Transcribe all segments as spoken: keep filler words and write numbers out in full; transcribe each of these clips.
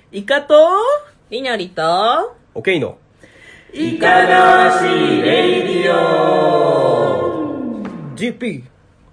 イカとりにょりとオケイのイカだしレイディオジーピー。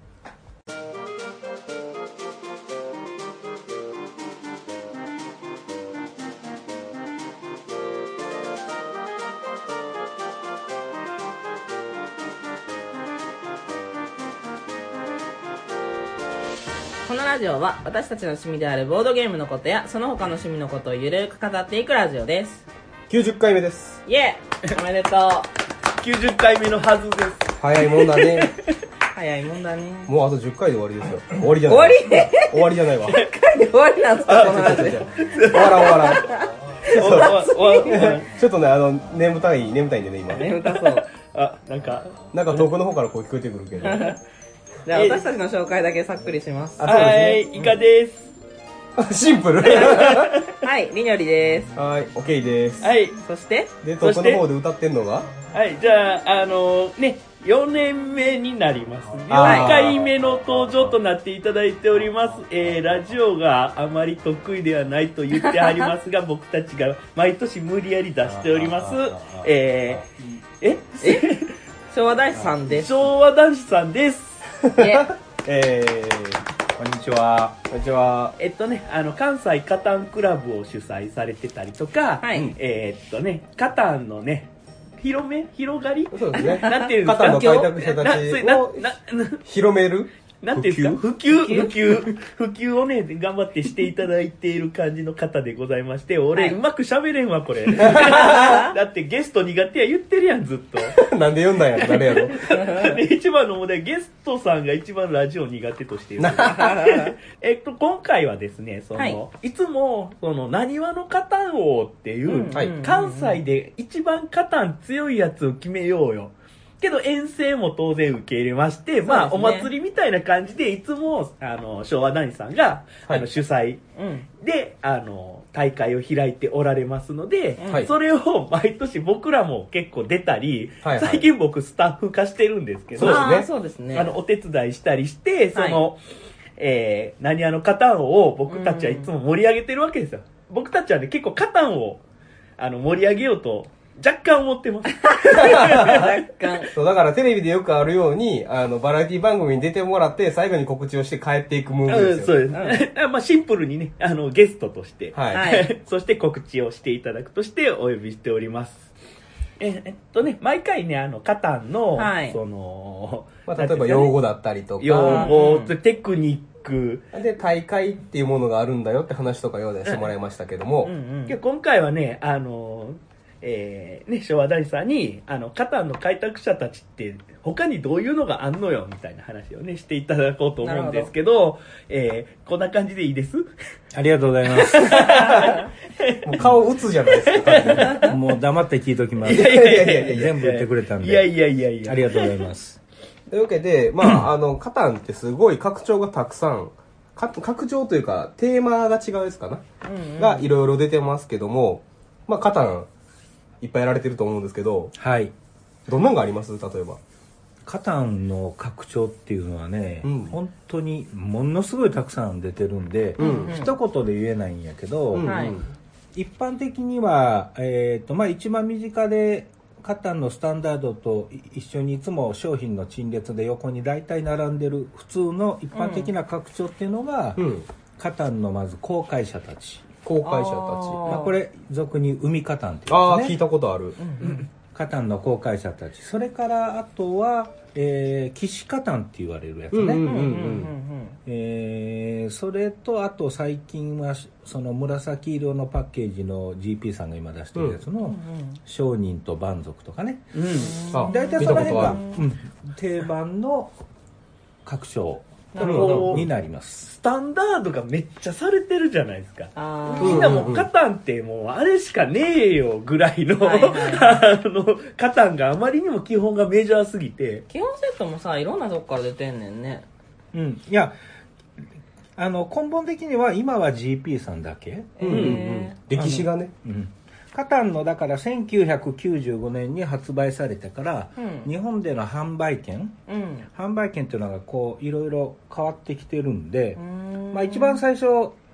このラジオは私たちの趣味であるボードゲームのことやその他の趣味のことをゆるく語っていくラジオです。 きゅうじゅっかいめです。 イエーおめでとう。 きゅうじゅっかいめのはずです。 早いもんだね。 早いもんだね。 もうあとじゅっかいで終わりですよ。終わりじゃない。 終わり終わりじゃないわ。 じゅっかいで終わりなんですかこのラジオ。 終わらん終わらん。 おちょっとね、あの、眠たい、眠たいんでね、今。 眠たそう。 あ、なんかなんか遠くの方から声聞こえてくるけど。 じゃあ私たちの紹介だけさっくりします。 あ、そうですはね。 い、イカです。 シンプル。 はい、りにょりです。 はい、オケイです。 はい、 そしてで、遠くの方で歌ってんのがはい、じゃあ、あのね、よねんめになります。よんあーかいめの登場となっていただいております。えー、ラジオがあまり得意ではないと言ってありますが、僕たちが毎年無理やり出しております。えー、ええ昭和大師さんです。 昭和男子さんです。 イエえー、 こんにちは。 こんにちは。 えっとね、あの、関西カタンクラブを主催されてたりとか、 はいえーっとね、カタンのね、広め広がりそうですね。 なんていうんですかカタンの開拓者たなそれなちをなな広めるなんていうんですか普及普及普及をね、頑張ってしていただいている感じの方でございまして、俺、 はいうまく喋れんわ、これ。だってゲスト苦手や言ってるやん、ずっと。 なんで読んだんやろ、誰やろ。 で一番の問題、ゲストさんが一番ラジオ苦手としている。えっと、今回はですね、その、 はいいつも、その、なにわのカタン王っていう、 うんはい関西で一番カタン強いやつを決めようよ。けど遠征も当然受け入れまして、まあおそうですね祭りみたいな感じでいつもあの昭和男子さんが、 はいあの主催うん。 であの大会を開いておられますので、 はいそれを毎年僕らも結構出たり、 はいはい最近僕スタッフ化してるんですけど、 そうですねあーそうですね。 あのお手伝いしたりしてその、えー、何あのカタンを僕たちはいつも盛り上げてるわけですよ。僕たちはね結構カタンをあの盛り上げようと若干思ってます。 若干。 そう、だからテレビでよくあるように、あの、バラエティ番組に出てもらって、最後に告知をして帰っていくムーブうん、 ですよ。 そうです。まあシンプルにね、あの、ゲストとして、 はい。 はいそして告知をしていただくとしてお呼びしております。ええっとね、毎回ね、あの、カタンの、 はいその、 まあ、例えば用語だったりとか。 用語うん、 テクニック、 で、大会っていうものがあるんだよって話とか用意してもらいましたけども、 うんうんで今回はね、あの、えーね、昭和大師さんに、あの、カタンの開拓者たちって、他にどういうのがあんのよ、みたいな話をね、していただこうと思うんですけど、えーこんな感じでいいですありがとうございます。 もう顔打つじゃないですか。 もう黙って聞いときます。 いやいやいやいやいや全部言ってくれたんで。 いやいやいやいや。 ありがとうございます。 というわけで、まあ、あの、カタンってすごい拡張がたくさん、か拡張というか、テーマが違うですかな、 うんうんがいろいろ出てますけども、まあ、カタン、いっぱいやられてると思うんですけど、 はい。 どんなんがあります例えば。 カタンの拡張っていうのはね、 うん本当にものすごいたくさん出てるんで、 うん一言で言えないんやけど、 うんはい一般的には、えーとまあ、一番身近でカタンのスタンダードと一緒にいつも商品の陳列で横に大体並んでる普通の一般的な拡張っていうのが、 うん。 カタンのまず公開者たち、 公開者たち。 あーまあ、これ俗に海カタンっていああ、 うんですね。 聞いたことある。 カタンの公開者たち、それからあとは、えー、騎士カタンって言われるやつね、 うんうんうんうんうんえーそれとあと最近はその紫色のパッケージの ジーピー さんが今出してるやつの商人と蛮族とかね、 うん。 あ、 大体見その辺が、 たことある。 うん定番の拡張なるほどになります。 スタンダードがめっちゃされてるじゃないですか。 あみんなもうカタンってもうあれしかねえよぐらいの、 はいはいあの、カタンがあまりにも基本がメジャーすぎて、 基本セットもさいろんなとこから出てんねんね。 うん、いやあの根本的には今は ジーピー さんだけ、 うんうんうんえ歴史がね。 うん、カタンのだからせんきゅうひゃくきゅうじゅうごねんに発売されてから、 うん日本での販売権ーうん販売権っていうのがこういろいろ変わってきてるんで、 うーんまあ、一番最初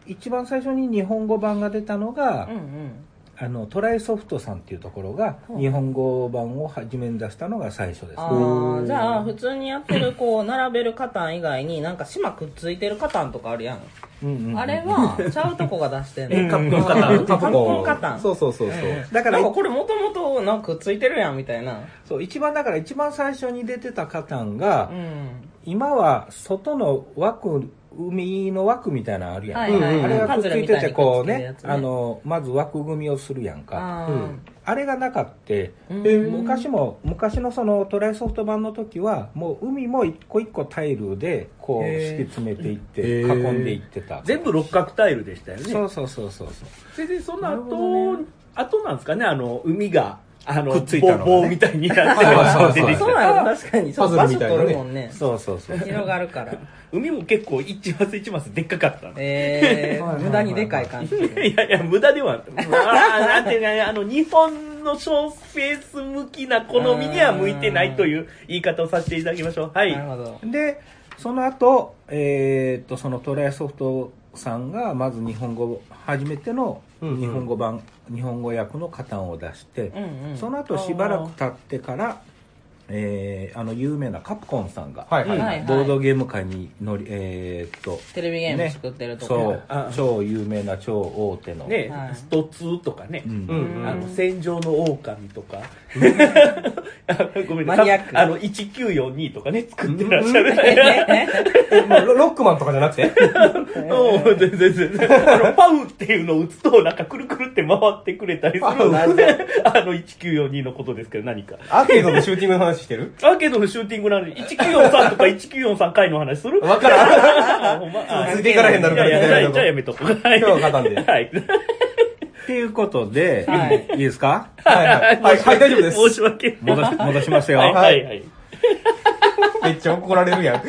一番最初に日本語版が出たのが、 うんうんあのトライソフトさんっていうところが日本語版を初めに出したのが最初です。 あーじゃあ普通にやってるこう並べるカタン以外になんか島くっついてるカタンとかあるやん、 うんうんうん、 あれはちゃうとこが出してんのえカプコンカタンカプコンカタンそうそうそうそう。 だからなんかこれもともとなんかくっついてるやんみたいな。 そう一番だから一番最初に出てたカタンが、 うん今は外の枠海の枠みたいなのあるやん、 はいはい、 あれがくっついててこうね、 ねあのまず枠組みをするやんか。 あ,、 うん、あれがなかってうん昔も昔のそのトライソフト版の時はもう海も一個一個タイルでこうへー敷き詰めていってへー囲んでいってた。 全部六角タイルでしたよね。 そうそうそうそうそう。 それでそのなるほ後、 どね後なんですかね、あの海があのくっついたのがね棒棒みたいになってそうそう出てきた。 そうなの確かにそうパ場所ズルみたいなね取るもんねそうそうそう。 広がるから海も結構一マス一マスでっかかったの。 えー、 はいはいはいはい無駄にでかい感じいやいや、無駄では、まあ、なんていうかね、あの、日本の小スペース向きな好みには向いてないという言い方をさせていただきましょう。はい。 なるほどでその後、えーっとそのトライソフトさんがまず日本語初めての日本語版、日本語訳のカタンを出して、 うんうんその後しばらく経ってからえー、あの有名なカプコンさんが、 はいはいはいはいボードゲーム界に乗りえー、っとテレビゲーム作ってるとこ、 そうあ超有名な超大手の、 ね、 はいストツーとかね、 うんうんあの戦場の狼とか、ごめんなマニアックあのいちきゅうよんにとかね作ってらっしゃる。 えもうロロックマンとかじゃなくてうん全然全然あのパウっていうのを打つとなんかくるくるって回ってくれたりするパウあのいちきゅうよんにのことですけど何かアーケードのシューティングの話してるアーケードのシューティングなのにいちきゅうよんさんとかいちきゅうよんさん回の話するわからんあほんまあついていかれへんなるからいやいやじゃあみたいなじゃあやめとこうはい今日は勝たんではいっていうことで、 はいいいですか？ はいはいはい、はい、大丈夫です申し訳ない戻し戻しますよ。 はいはいはいめっちゃ怒られるやん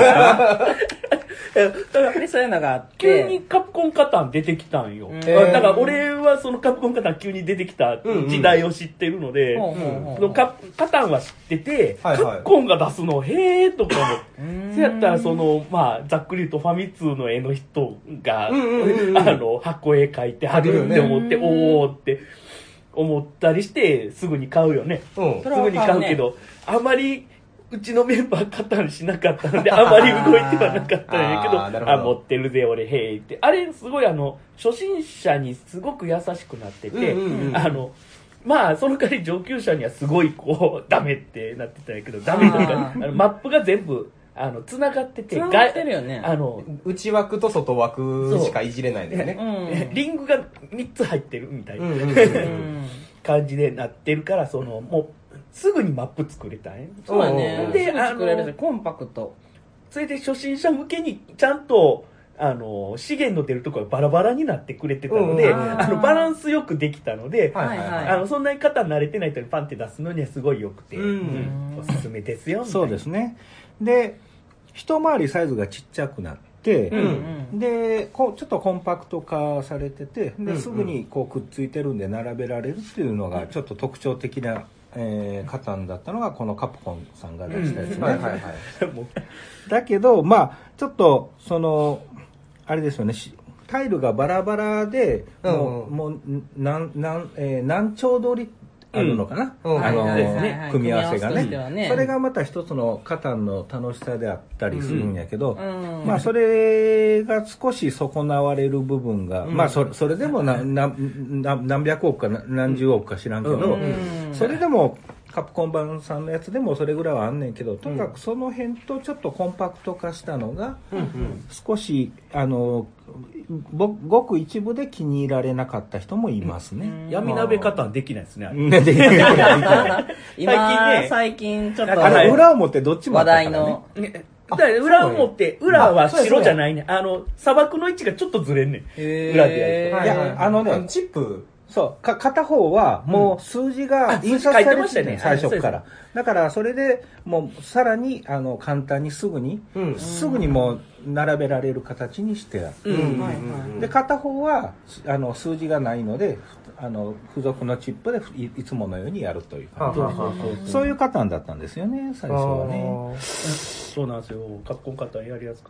でそういうのがあって急にカプコンカタン出てきたんよ。 うんだから俺はそのカプコンカタン急に出てきた時代を知ってるので、 ほうほうほうそのカカタンは知ってて、 はいはいカプコンが出すのへーとか思って。 うーんそうやったらその、まあ、ざっくり言うとファミ通の絵の人が、 うんうんうんうんあの、箱絵描いてはるって思って、 貼るよねおーって思ったりして、すぐに買うよね。 うんすぐに買うけど、あまり、うちのメンバーカタンしなかったので、あまり動いてはなかったんやけど、 あーなるほどあ、持ってるぜ、俺、へーって。あれ、すごいあの、初心者にすごく優しくなってて、 うんうんうんあの、まあ、その代わり上級者にはすごいこう、ダメってなってたんやけど、ダメというか、 あーあのマップが全部、あの、繋がってて、 繋がってるよねがあの、 内枠と外枠しかいじれないんだよねうんリングがみっつ入ってるみたいなうんうんうんうん感じでなってるから、その、もう、すぐにマップ作れたんや。 そうだねで、 すぐ作れるあのしコンパクトそれで初心者向けにちゃんと、あの、資源の出るところがバラバラになってくれてたので、 うんうんあの、バランスよくできたので、 はいはいはいはいあの、そんなに肩慣れてない人にパンって出すのにはすごい良くて、 うんうんおすすめですよ、みたいなそうですね。で、一回りサイズがちっちゃくなって、 うんうんでこうちょっとコンパクト化されててうんうんですぐにこうくっついてるんで並べられるっていうのがちょっと特徴的な、えー、カタンだったのがこのカプコンさんが出したやつね、 はいはいはいもうだけどまあちょっとそのあれですよねしタイルがバラバラでもう,、 うんもうなんなん、えー何丁通りあるのかな、 うんあの、 はいはいはいはい組み合わせが組み合わせとしてはねねそれがまた一つのカタンの楽しさであったりするんやけど、 うんまあそれが少し損なわれる部分が、 うんまあそそれでもななな何百億かな何十億か知らんけど、 うんうんそれでもカプコン版さんのやつでもそれぐらいはあんねんけどとにかくその辺とちょっとコンパクト化したのがうんうん少しあのごごく一部で気に入られなかった人もいますね。 闇鍋カタンできないですね、あれねできないできない今最近ね最近ちょっとだからあの裏表どっちもあ話ったからね。 題のねだから裏を持って、裏は白じゃないね。あの、砂漠の位置がちょっとずれんねん。 へー裏でやると。 いやあのねチップそうか片方はもう数字が印刷されてて、 あ数字書いてましたね最初から、 はだからそれでもうさらにあの簡単にすぐに、 うんすぐにもう並べられる形にしてある、 うんはいはいで片方はあの数字がないのであの付属のチップでいいつものようにやるという感じ、 はあはあはあそういうパターンだったんですよね最初はね。 そうなんですよ。カプコンカタンやりやすくて。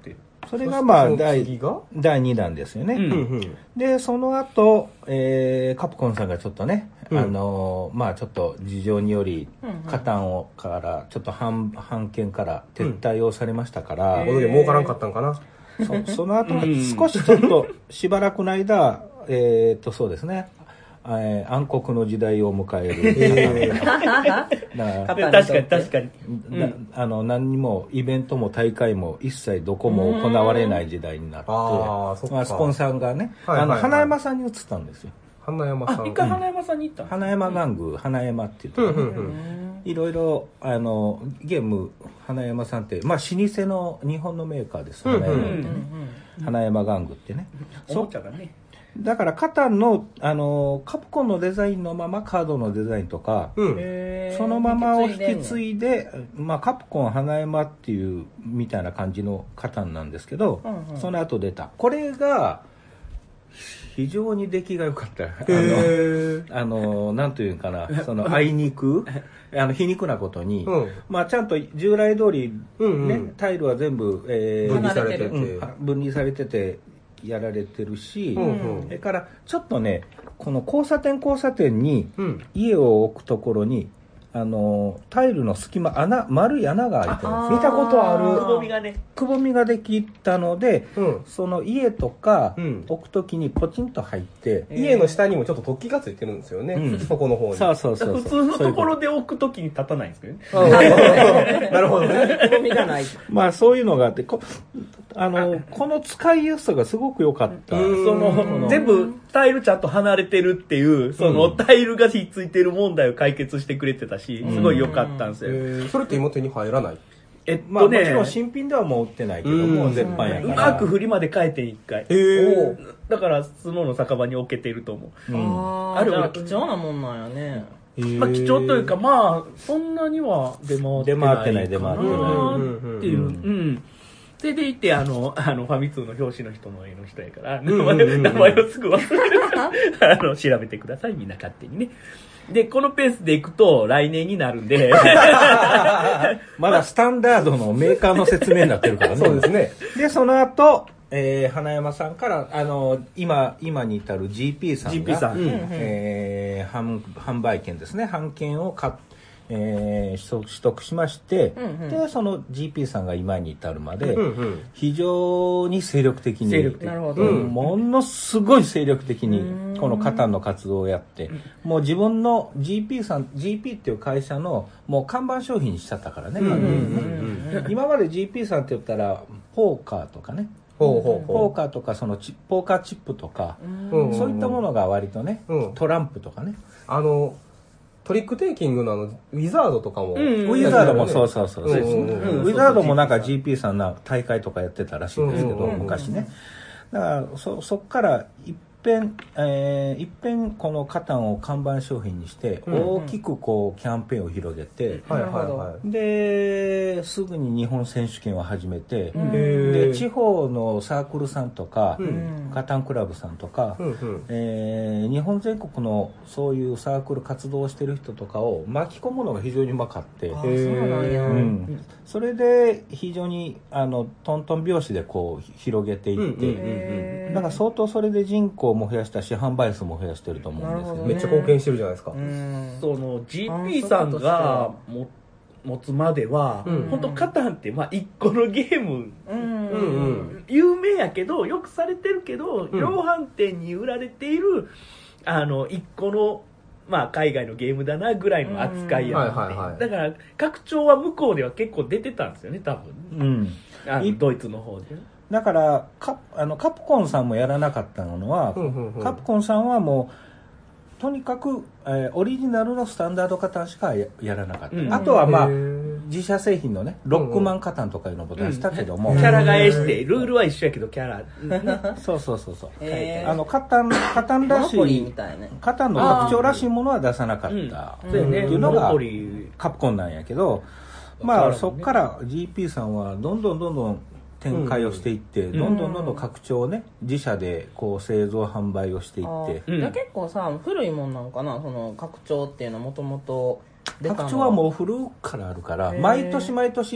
それがまあその第次がだいにだんですよね、 うんうんうんでその後、えーカプコンさんがちょっとね、 うんあのーまあちょっと事情によりうんうんカタンをからちょっと版版権から撤退をされましたから、 ボードゲーム儲からんかったんかな。 そその後、 うん少しちょっとしばらくの間、えーっとそうですね、えー暗黒の時代を迎える、 えーだからカタン確かに確かに。 だあの何にもイベントも大会も一切どこも行われない時代になって、 あーそっかまあ、スポンサーがね、 はいはいはいあの花山さんに移ったんですよ。 花山さあ、 ん。 一回花山さんに行ったの？ 花山玩具、花山ってうん言って、 うんうん。 いろいろあのゲーム花山さんってまあ老舗の日本のメーカーです、 うんうん花山ってね、 うん花山玩具ってね。 おもちゃがね。 だからカタンのあのカプコンのデザインのままカードのデザインとか、 うん。 へーそのままを引き継いいで、まあ、カプコン花山っていうみたいな感じのカタンなんですけど、 うんうんその後出たこれが非常に出来が良かった。あのへあのなんというかな、そのあいにくあの皮肉なことに、 うんまあちゃんと従来通りね、 うんうんタイルは全部、えー分離されてて。 うん分離されててやられてるし、 うんうんそれからちょっとねこの交差点交差点にうん。 家を置くところにあのタイルの隙間穴丸い穴が開いてるんですよ。 見たことあるくぼみがね。 くぼみができたので、 うん。 その家とかうん置くときにポチンと入って、 家の下にもちょっと突起がついてるんですよね。 うんそこの方に。 そうそうそうそう普通のところそういうで置くときに立たないんですけどね。 うんなるほどね。 くぼみがない。 とまあそういうのがあってこあのこの使いやすさがすごく良かった。 うんその、全部タイルちゃんと離れてるっていう、その、タイルがひっついてる問題を解決してくれてたし、すごい良かったんですよ。 えーそれって今手に入らない。 えっまあもちとね、 ろん新品ではもう売ってないけども、 うん絶版やうから。 まく振りまで変えて一回。 へーだから、スノーの酒場に置けてると思う。 うんああ、 あるじゃあ貴重なもんなんやね。 まあ、貴重というか、まあ、そんなには出回ってない。 出回ってない出回ってないなっていう。 うんうん。それでいて、あの、あの、ファミ通の表紙の人の絵の人やから、 んうんうん名前名前をすぐ忘れるから、あの、調べてください、みんな勝手にね。で、このペースでいくと、来年になるんで、 まだスタンダードのメーカーの説明になってるからね。 そうですね。 で、その後、えー花山さんから、あの、今、今に至る ジーピー さんが、 ジーピー さん。 うんえー販販売権ですね、販権を買っえー取得取得しまして、 うんうんで、その ジーピー さんが今に至るまで、 うんうん。 非常に精力的に、 精力的なるほど。 うんものすごい精力的にうんこのカタンの活動をやって、もう自分の ジーピー さん ジーピー っていう会社のもう看板商品にしちゃったからね、 うんうんうんうん今まで ジーピー さんって言ったらポーカーとかね、 ほうほうポーほカーとかそのチポーカーチップとか、 うんそういったものが割とね、 うんトランプとかね、 う。あの、トリックテイキングのあの、ウィザードとかも。 うんウィザードもそうそうそう、 うんうんうんウィザードもなんか ジーピー さんな大会とかやってたらしいんですけど、 うんうんうん昔ね。だからそそっから一遍、えー、一遍このカタンを看板商品にして、 うんうん大きくこうキャンペーンを広げて、 はいはいはい。 ですぐに日本選手権を始めて、 うんへで地方のサークルさんとか、 うんカタンクラブさんとか、 うんうん。 えー日本全国のそういうサークル活動してる人とかを巻き込むのが非常にうまかって、 あーそうなんや。 へーうん、それで非常にあのトントン拍子でこう広げていって、 うんうんへーだから相当それで人口も増やしたし販売数も増やしてると思うんですよね。 めっちゃ貢献してるじゃないですか。 うんその ジーピー さんがも持つまでは、 うん本当カタンってまあ一個のゲーム、 うんうんうん。 有名やけどよくされてるけど、 ん量販店に売られているあの一個のまあ海外のゲームだなぐらいの扱いやって、 うんはいはいはいだから拡張は向こうでは結構出てたんですよね多分うん、いあのドイツの方で。 だからカあのカプコンさんもやらなかったのは、 うんうんうんカプコンさんはもうとにかく、えーオリジナルのスタンダードカタンしかややらなかった、 うんあとはまあへー自社製品のねロックマンカタンとかいうのも出したけども、 キャラ替えしてルールは一緒やけどキャラ、ねそうそうそうそう、 へーあのカタンカタンモらしノポリーいみたいね。 カタンの拡張らしいものは出さなかったうんってそうやねいうのがモノポリーカプコンなんやけど、まあそっから ジーピー さんはどんどんどんどん展開をしていって、 んどんどんどんどん拡張をね自社でこう製造販売をしていって、 うんあーじゃあ結構さ、古いもんなんかな、その拡張っていうのはもともと出たの拡張はもう古くからあるからへー毎年毎年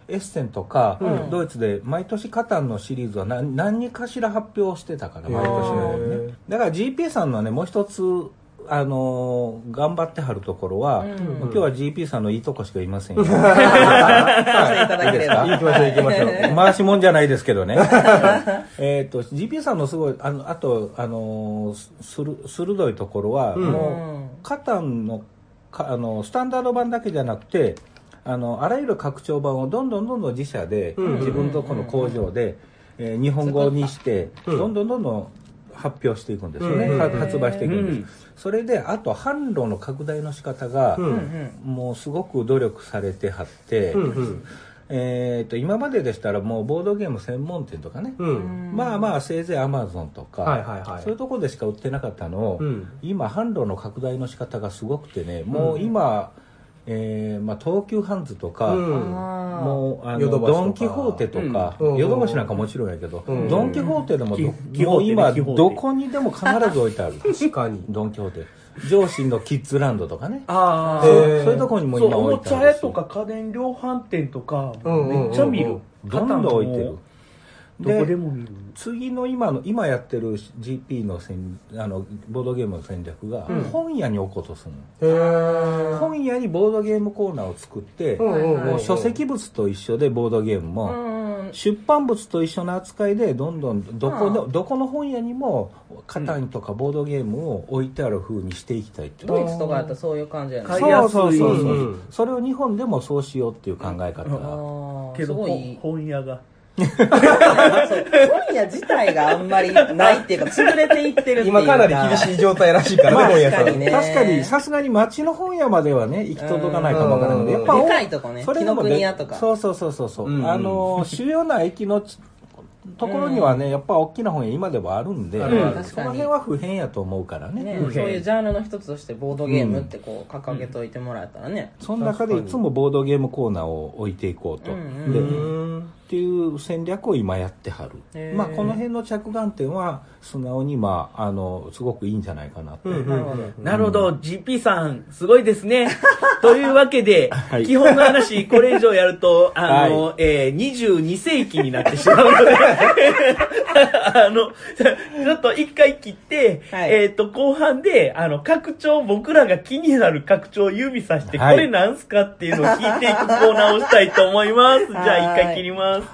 エッセンとか、 うん、 ドイツで毎年カタンのシリーズは 何, 何かしら発表してたから毎年のようにね。だから ジーピー さんのねもう一つあのー、頑張ってはるところは、うん、今日は ジーピー さんのいいとこしかいませんよ。 はい、いただければ。 行きましょう行きましょう。 回しもんじゃないですけどね。えっと ジーピー さんのすごいあのあとあのー、する鋭いところは、うん、もうカタンのかあのスタンダード版だけじゃなくて。あのあらゆる拡張版をどんどんどんどん自社で、うん、自分のとこの工場で、えー、日本語にして、うん、どんどんどんどん発表していくんですよね、うん、発売していくんです、うん、それであと販路の拡大の仕方が、うん、もうすごく努力されてはって、うんうん、えー、と今まででしたらもうボードゲーム専門店とかね、うん、まあまあせいぜいアマゾンとか、はいはいはい、そういうところでしか売ってなかったのを、うん、今販路の拡大の仕方がすごくてね、もう今、うんえーまあ、東急ハンズとか、うん、もうあのドン・キホーテとかヨドバシなんかもちろんやけど、うん、ドン・キホーテでも、もう今どこにでも必ず置いてある。確かにドン・キホーテ上信のキッズランドとかね、あそういうところにも今置いてあるし、 おもちゃ屋とか家電量販店とかめっちゃ見る、うんうんうん、 どんどん置いてる。 どこでも見る。 次の今の今やってる ジーピー の戦あのボードゲームの戦略が、うん、本屋に置こうとするの。本屋にボードゲームコーナーを作って、うんうんうんうん、書籍物と一緒でボードゲームも、うんうん、出版物と一緒の扱いでどんどんどこの、うん、どこの本屋にもカタンとかボードゲームを置いてある風にしていきたいっていう。 ドイツとかやったらそういう感じやね。 そうそうそうそう、うん、それを日本でもそうしようっていう考え方が、 うん、けど本屋がそう本屋自体があんまりないっていうか潰れていってるっていうか今かなり厳しい状態らしいからね、まあ、本屋さん、 ね、確かにさすがに町の本屋まではね行き届かないかもわからないけど、やっぱでかいとこね、紀ノ国屋とか、 そうそうそうそうそう、うん、あの主要な駅のところにはね、やっぱ大きな本屋今でもあるんで、うん、その辺は不変やと思うからね、 ね、そういうジャンルの一つとしてボードゲームってこう掲げといてもらえたらね、 うん、その中でいつもボードゲームコーナーを置いていこうと、うんうん、でっていう戦略を今やってはる、まあ、この辺の着眼点は素直に、まあ、あのすごくいいんじゃないかなと、うんうん、なるほど、うん、ジーピー さんすごいですねというわけで、はい、基本の話これ以上やるとあの、はいえー、にじゅうに世紀になってしまうのであのちょっと一回切って、はい、えー、と後半であの拡張、僕らが気になる拡張を指さして、はい、これなんすかっていうのを聞いていくコーナーをしたいと思います。じゃあ一回切ります。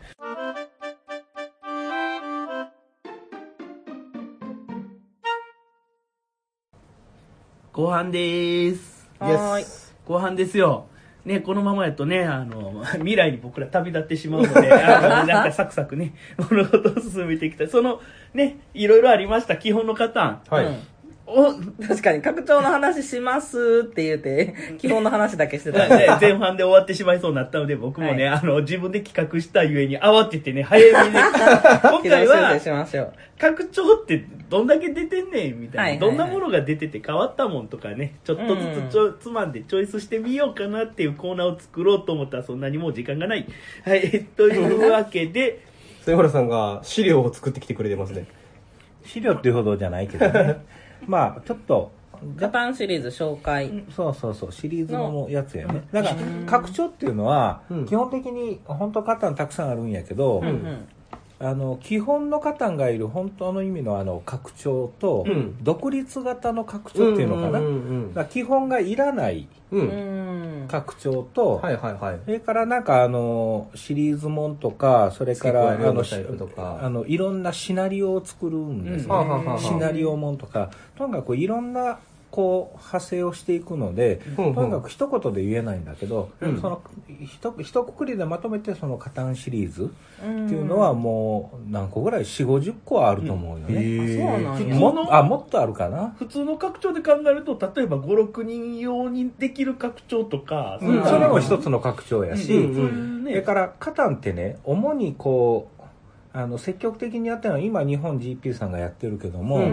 後半でーす。 はい。 後半ですよ。ね、このままやとね、あの、未来に僕ら旅立ってしまうので、あの、なんかサクサクね、物事を進めていきたい。その、ね、いろいろありました、基本のパターン。 はい。うんお確かに拡張の話しますって言うて基本の話だけしてた、 ね、前半で終わってしまいそうになったので僕もね、はい、あの自分で企画したゆえに慌ててね早めに今回は拡張ってどんだけ出てんねんみたいな、はいはいはい、どんなものが出てて変わったもんとかねちょっとずつちょ、うん、つまんでチョイスしてみようかなっていうコーナーを作ろうと思ったらそんなにもう時間がない、はい、というわけで瀬原さんが資料を作ってきてくれてますね。 資料っていうほどじゃないけどねまあちょっとジャパンシリーズ紹介、 そうそうそうシリーズのやつやね。だから拡張っていうのは、うん、基本的に本当カタンたくさんあるんやけど、うんうん、あの基本のカタンがいる本当の意味のあの拡張と、うん、独立型の拡張っていうのかな、うんうんうんうん、だから基本がいらない拡張と、はいはいはい、それからなんかあのシリーズもんとかそれからあのあのいろんなシナリオを作るんですね、うん、シナリオもんとかとにかくいろんなこう派生をしていくので、うんうん、とにかく一言で言えないんだけど、うん、そのひと一括りでまとめてそのカタンシリーズっていうのはもう何個ぐらい よんじゅうごじゅっこはあると思うよね、うん、 そうなんやもあもっとあるかな。 普通の拡張で考えると例えばごろくにん用にできる拡張とか、 うん、それも一つの拡張やし、うんうん、それからカタンってね主にこうあの積極的にやってるのは今日本 ジーピー さんがやってるけども、うんうん、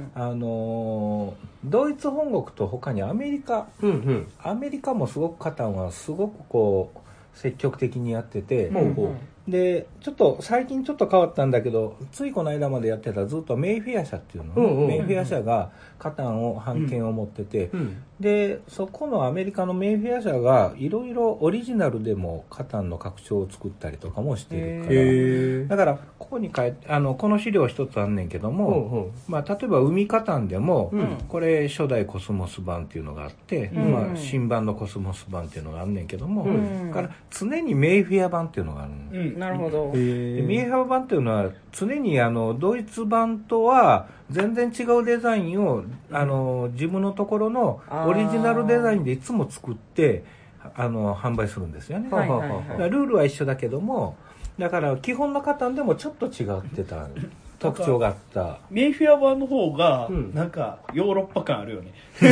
あのドイツ本国と他にアメリカ、うんうん、アメリカもすごくカタンはすごくこう積極的にやってて、うんうん、 でちょっと最近ちょっと変わったんだけど、ついこの間までやってたずっとメイフェア社っていうの、うんうん、メイフェア社がカタンを版権を持ってて、うん、でそこのアメリカのメイフェア社がいろいろオリジナルでもカタンの拡張を作ったりとかもしてるから、だからここに書いてあのこの資料一つあんねんけども、うんうん、まあ、例えば海カタンでも、うん、これ初代コスモス版っていうのがあって、うん、まあ、新版のコスモス版っていうのがあんねんけども、うん、だから常にメイフェア版っていうのがあるの、 うん、なるほど。 でメイフェア版っていうのは常にあのドイツ版とは全然違うデザインをあの自分のところのオリジナルデザインでいつも作ってあの販売するんですよね、はいはいはい、だからルールは一緒だけども、だから基本のカタンでもちょっと違ってた特徴があった。 メイフェア版の方がなんかヨーロッパ感あるよね、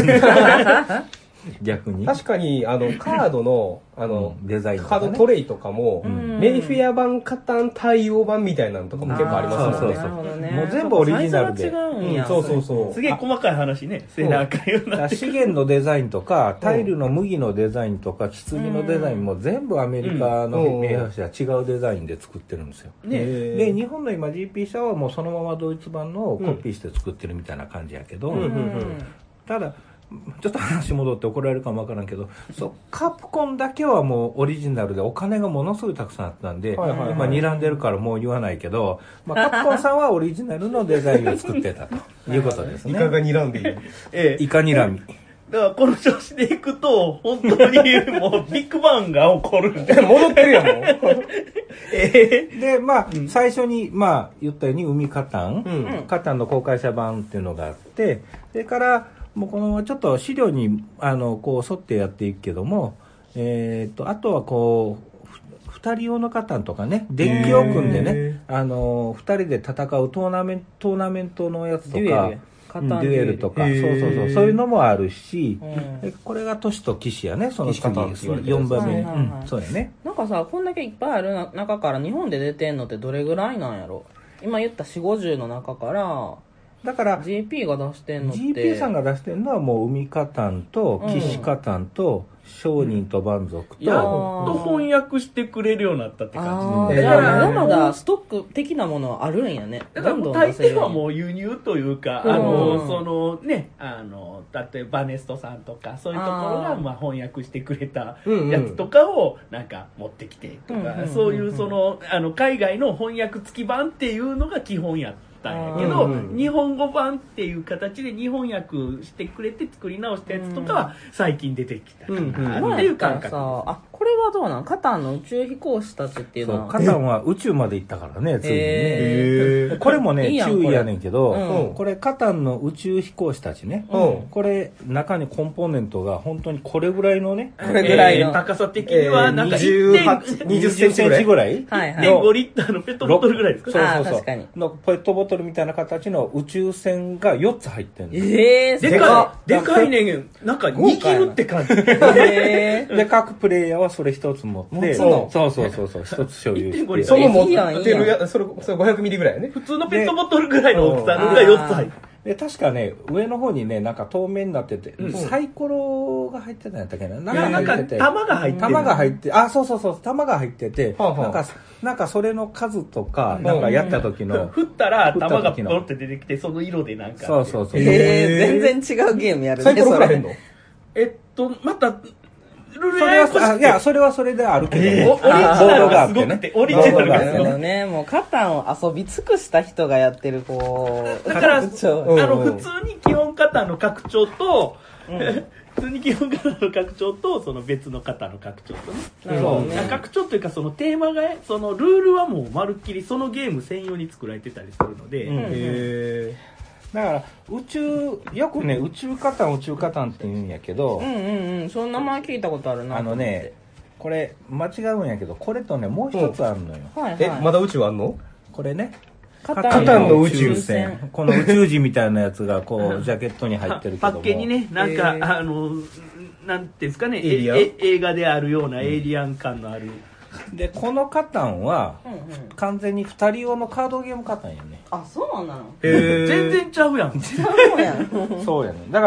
逆に確かにあのカードのあの、 うん、デザインとか、ね、カードトレイとかも、うん、メイフェア版カタン対応版みたいなのとかも結構ありますもんね。 そうそうそう、ね、もう全部オリジナルで、 うん、 そうそうそう、すげえ細かい話ね、せなあかんようになって、 資源のデザインとかタイルの麦のデザインとか棺のデザインも全部アメリカのメーカー社は違うデザインで作ってるんですよ、ね、で日本の今 ジーピー 社はもうそのままドイツ版のをコピーして作ってるみたいな感じやけど、うんうんうんうん、ただちょっと話戻って怒られるかもわからんけど、そうカプコンだけはもうオリジナルでお金がものすごいたくさんあったんで、はいはいはい、まあ睨んでるからもう言わないけど、まあ、カプコンさんはオリジナルのデザインを作ってたということですね。 イカが睨んでいる、 ええ、 イカ睨み。 だからこの調子でいくと本当にもうビッグバンが起こるんで戻ってるやんもう、 えー、でまあ、うん、最初にまあ言ったように海カタン、うん、カタンの公開者版っていうのがあって、それからもうこのちょっと資料にあのこう沿ってやっていくけども、えー、とあとはこうふたり用のカタンとかね、デッキを組んでね、あのふたりで戦うトーナメントトーナメントのやつとかデュエルとか、そうそうそう、そういうのもあるし、うん、これが都市と騎士やね、その次よんばんめ、はいはいはい、うん、そうやね。 なんかさ、こんだけいっぱいある中から日本で出てんのってどれぐらいなんやろ。今言ったよんじゅうごじゅうの中からだからジーピー が出してんのってジーピー さんが出してるのはもう海カタンと騎士カタンと商人と蛮族と、 やっと翻訳してくれるようになったって感じで、だからまだまだストック的なものはあるんやね。 だからもう大抵はもう輸入というか、あのそのね、あの例えばバネストさんとかそういうところがまあ翻訳してくれたやつとかをなんか持ってきてとか、そういうそのあの海外の翻訳付き版っていうのが基本やった。んやけど、うんうん、日本語版っていう形で日本訳してくれて作り直したやつとかは最近出てきたかなっていう感覚、 うんうん、あ、これはどうなん？カタンの宇宙飛行士たちっていうのは、 カタンは宇宙まで行ったからね、ついにね。これもね、いい注意やねんけど、うん、これカタンの宇宙飛行士たちね、うん、これ中にコンポーネントが本当にこれぐらいのね、 これぐらいの、えー、高さ的にはなんかにじゅうセンチぐらい、 はいはい、 いってんごリッターのペットボトルぐらいですか？ そうそうそう、確かにのペットボトルみたいな形の宇宙船がよっつ入ってるんです。 えー、 でかいでかいねん、なんか握るって感じ。 えー、で各プレイヤーはそれ一つ持ってそうそうそうそうそう一つ所有してその持ってるやそれそれごひゃくミリぐらいやね。 普通のペットボトルぐらいの大きさがよっつ入ってる。 で確かね上の方にねなんか透明になってて、うん、サイコロが入ってたんやったっけな、 なんか玉が入ってる玉が入ってあそうそうそう玉が入ってて、はあはあ、なんかなんかそれの数とか、うん、なんかやった時の、 うん、振ったら玉がポロって出てきてその色でなんかそうそうそう、 えー、全然違うゲームやるね。 サイコロ振らへんの？ えっとまたルールそれは、いや、それはそれであるけど、 えー、オリジナルがすごくて、オリジナルがすごくて。 ね、もう、カタンを遊び尽くした人がやってる、こう、だから、あの、普通に基本カタンの拡張と、うん、普通に基本カタンの拡張と、その別のカタンの拡張とね。なるほどね。拡張というか、そのテーマが、そのルールはもうまるっきりそのゲーム専用に作られてたりするので、うん、へー。だから宇宙よくね宇宙カタン宇宙カタンって言うんやけど、 うんうんうん、その名前聞いたことあるな。 あのねこれ間違うんやけどこれとねもう一つあるのよ、 うんはいはい、えまだ宇宙あんの？ これねカタンの宇宙船この宇宙人みたいなやつがこうジャケットに入ってるけどもパッケージにねなんか、えー、あのなんていうんですかねエイリアンえ映画であるようなエイリアン感のある、 うん、でこのカタンは、うんうん、完全にふたり用のカードゲームカタンやね。 あ、そうなの？ えー、全然ちゃうやん。 ちゃうやん。 そうやね。だから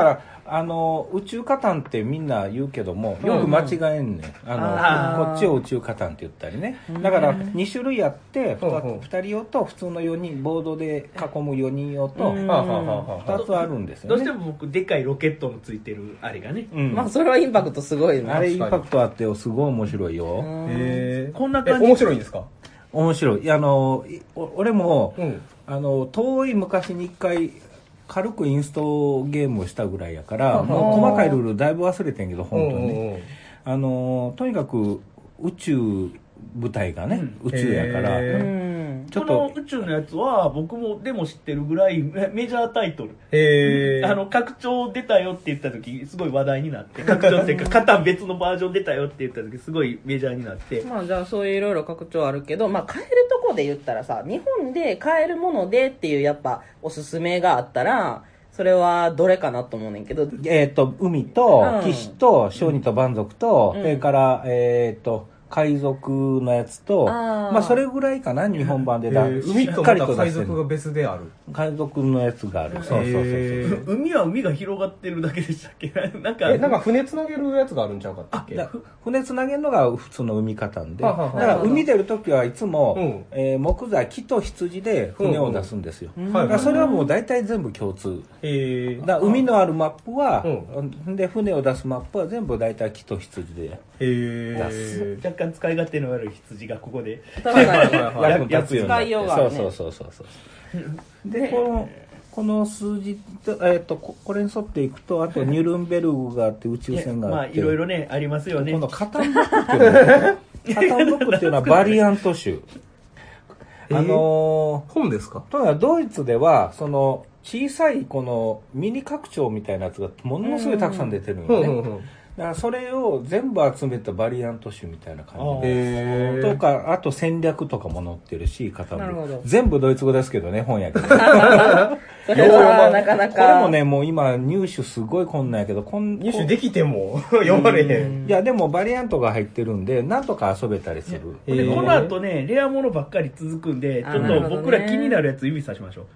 あの宇宙カタンってみんな言うけどもよく間違えんねん、あのあーこっちを宇宙カタンって言ったりね、だからに種類あってふたふたり用と普通のよにんボードで囲むよにん用とうんはあはあはあはあふたつあるんですどうよね。 しても僕でかいロケットのついてるあれがね、 うんまあそれはインパクトすごいな。 あれインパクトあってすごい面白いよ。 へえこんな感じ面白いんですか？ 面白い。あのいお俺も、 うんあの遠い昔に一回軽くインストゲームをしたぐらいやからもう細かいルールだいぶ忘れてんけど本当にね、あのとにかく宇宙舞台がね、 うん宇宙やから、 へうーん。 ちょっことのと宇宙のやつは僕もでも知ってるぐらいメメジャータイトル、 へえあの拡張出たよって言った時すごい話題になって拡張っていうかカタン別のバージョン出たよって言った時すごいメジャーになってまあじゃあそういういろいろ拡張あるけど、まあ買えるとこで言ったらさ、日本で買えるものでっていうやっぱおすすめがあったら、それはどれかなと思うねんけど、 えっ、と海とうん騎士と小児と蛮族と、 うんそれからえっ、と海賊のやつと、 あーまあそれぐらいかな日本版でだ、 へー海とまた海賊が別である。 海賊のやつがある、そうそうそうそう、 へー海は海が広がってるだけでしたっけなんかえなんか船つなげるやつがあるんちゃうかったっけ？ だふ船つなげるのが普通の海カタンで、 はあはあだから海出るときはいつも、 うんえー木材木と羊で船を出すんですよ、 うんだからそれはもう大体全部共通へえだから海のあるマップは、 うで船を出すマップは全部大体木と羊でへえ若干使い勝手の悪い羊がここで確かにはいはいはい役に立つようになって使いようがあるねそうそうそうそうそうでこのこの数字と、えー、とここれに沿っていくとあとニュルンベルグがあって宇宙船がまああって、 いろいろねありますよねこのカタンブックっていうのはカタンブックっていうのはバリアント種えーあの本ですか？ ーとにかくドイツではその小さいこのミニ拡張みたいなやつがものすごいたくさん出てるんよね、 うんうんうんだからそれを全部集めたバリアント種みたいな感じでへえとかあと戦略とかも載ってるしカタンブックなるほど全部ドイツ語ですけどね本やけどそれはなかなか。 これもねもう今入手すごい困難やけどこん入手できても読まれへん。 いやでもバリアントが入ってるんでなんとか遊べたりするへーでこの後ねレアものばっかり続くんでちょっとあなるほどね僕ら気になるやつ指さしましょう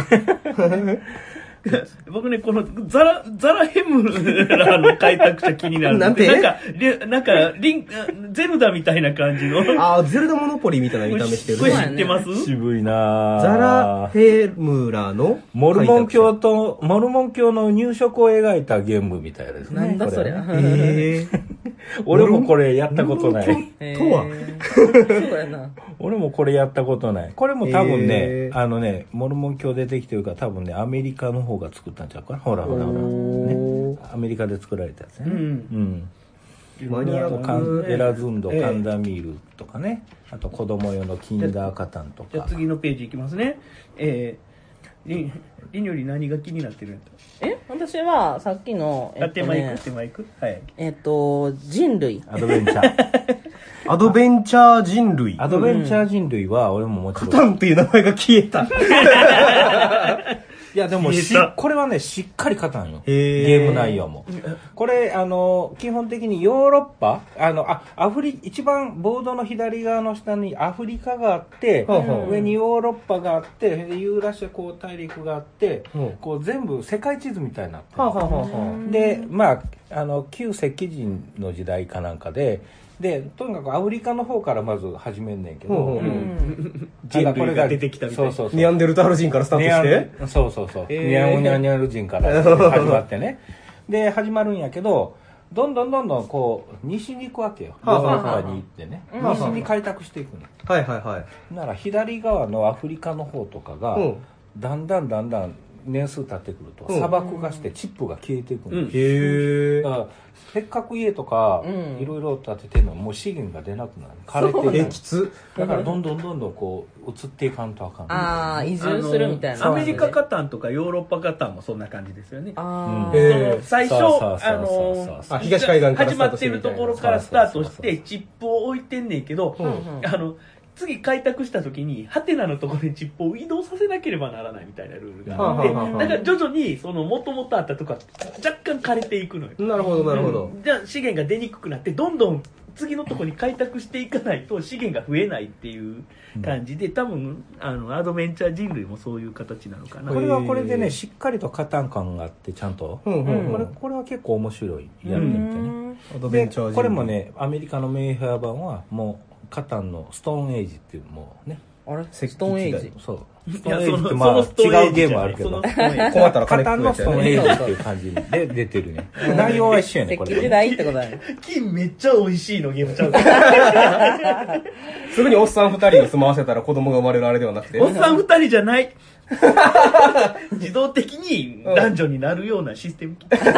僕ねこのザラザラヘムラの開拓者気になるなんてなんかレなんかリンゼルダみたいな感じのああ、ゼルダモノポリーみたいな見た目してるこれ知ね。 ってます渋いなぁザラヘムラのモルモン教とモルモン教の入植を描いたゲームみたいですねなんだそりゃ。 これねへえ俺もこれやったことないへーとはそうやな。 俺もこれやったことないこれも多分ね、 へーあのねモルモン教出てきてるから多分ねアメリカの方が作ったんちゃうかなほらほらほら、ね、 おーアメリカで作られたやつねうんうんマニアあとカックンエラズンド、 ええカンダミールとかねあと子供用のキンダーカタンとじゃあか次のページいきますねえー、りりにより何が気になってるんだえ私はさっきの、えあっとね手前行く、手前行くはいえっと、人類。 アドベンチャーアドベンチャー人類。 アドベンチャー人類は俺ももちろん、 タンっていう名前が消えた。 いやでもし消えたこれはねしっかり勝たんよへーゲーム内容もこれあの基本的にヨーロッパあのあアフリ一番ボードの左側の下にアフリカがあってほうほう上にヨーロッパがあってユーラシアこう大陸があってうんこう全部世界地図みたいになってるはあはあはあはでまああの旧石器人の時代かなんかででとにかくアフリカの方からまず始めんねんけど、 ほうほうほううん人類が出てきたみたいなそうそうそうニアンデルタール人からスタートしてニャンそうそうそう、 へーニャンニャンニャンル人から始まってねで始まるんやけどどんどんどんどんこう西に行くわけよヨはあはあーロッパに行ってねはあはあ西に開拓していくのはいはいはいなら左側のアフリカの方とかが、 うんだんだんだんだん年数経ってくるとうん砂漠がしてチップが消えていくの、 うんへえだからせっかく家とかうんいろいろ建ててるのにもう資源が出なくなる枯れてえるきつだからどんどんどんどんこう移っていかんとあかんああ、移住するみたいな。 あのアメリカカタンとかヨーロッパカタンもそんな感じですよねああ、 うんへその最初そうそうそうそうあのあ東海岸から始まってるところからスタートしてチップを置いてんねんけどうんうんあの次開拓した時にハテナのところにチップを移動させなければならないみたいなルールがあってはあはあはあだから徐々にその元々あったとこは若干枯れていくのよなるほどなるほどじゃあ資源が出にくくなってどんどん次のとこに開拓していかないと資源が増えないっていう感じで、多分あのアドベンチャー人類もそういう形なのかな。 これはこれでねしっかりとカタン感があってちゃんと、 うんうんうん、 これこれは結構面白いやってみてね。 アドベンチャー人類これもねアメリカのメイフェア版はもうカタンのストーンエイジっていうもうねあれストーンエイジそうスいやトーンエイジってそのまあそのストーンエイ違うゲージじゃないムあるけどそのストーンエイジ困ったら金カタンのストーンエイジっていう感じで出てるね内容は一緒やねこ石器時れ代ってことだね。 金めっちゃ美味しいのゲームちゃうかすぐにおっさん二人に住まわせたら子供が生まれるあれではなくて。 おっさん二人じゃない自動的に男女になるようなシステム、